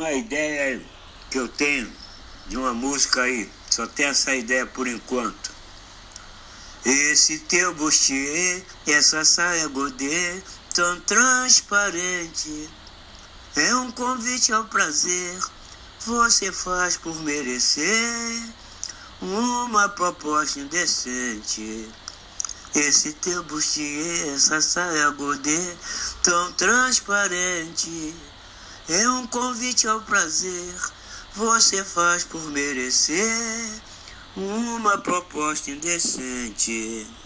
uma ideia que eu tenho de uma música aí. Só tem essa ideia por enquanto. Esse teu bustier, essa saia godê, tão transparente, é um convite ao prazer. Você faz por merecer uma proposta indecente. Esse teu bustier, essa saia godê, tão transparente, é um convite ao prazer. Você faz por merecer uma proposta indecente.